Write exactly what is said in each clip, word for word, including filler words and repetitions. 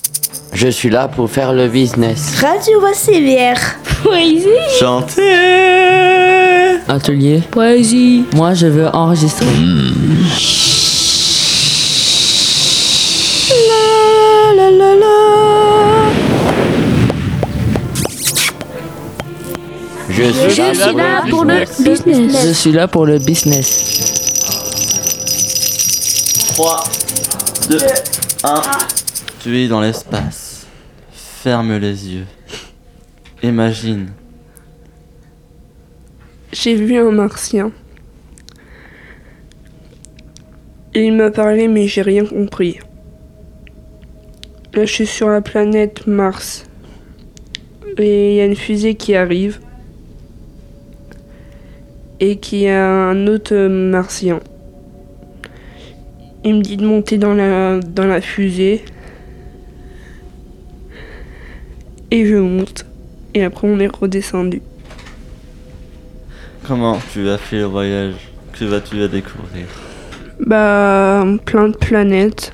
Je suis là pour faire le business. Radio Vassivière. Poésie. Chanter. Atelier. Poésie. Moi, je veux enregistrer. La la la la. Je suis, Je suis là pour le business. Je suis là pour le business. trois, deux, un. Tu es dans l'espace. Ferme les yeux. Imagine. J'ai vu un martien. Il m'a parlé mais j'ai rien compris. Là je suis sur la planète Mars. Et il y a une fusée qui arrive. Et qui a un autre martien. Il me dit de monter dans la, dans la fusée. Et je monte. Et après on est redescendu. Comment tu as fait le voyage? Que vas-tu à découvrir? Bah, plein de planètes.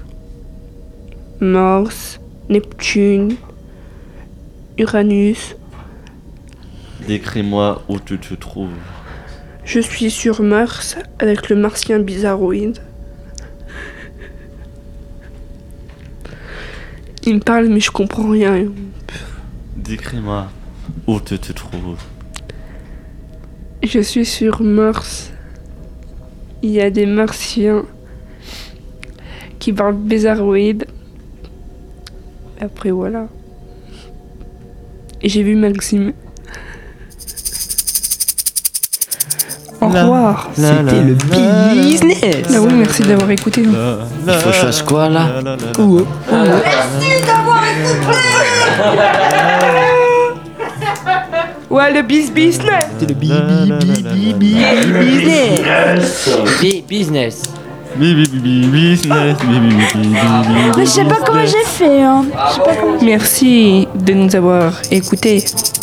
Mars, Neptune, Uranus. Décris-moi où tu te trouves. Je suis sur Mars avec le martien bizarroïde. Il me parle mais je comprends rien. Décris-moi où tu te trouves. Je suis sur Mars. Il y a des martiens qui parlent bizarroïde. Après voilà. Et j'ai vu Maxime. Au revoir. C'était le business. Ah oui, merci d'avoir écouté. Il faut chose quoi là? Ouh. Ouais, le bis business. C'était le bi bi bi bi bi business. Bi- business. Bi bi bi bi business. Bi bi bi bi bi bi. Mais je sais pas comment j'ai fait. Hein. Je sais pas comment. Merci de nous avoir écoutés.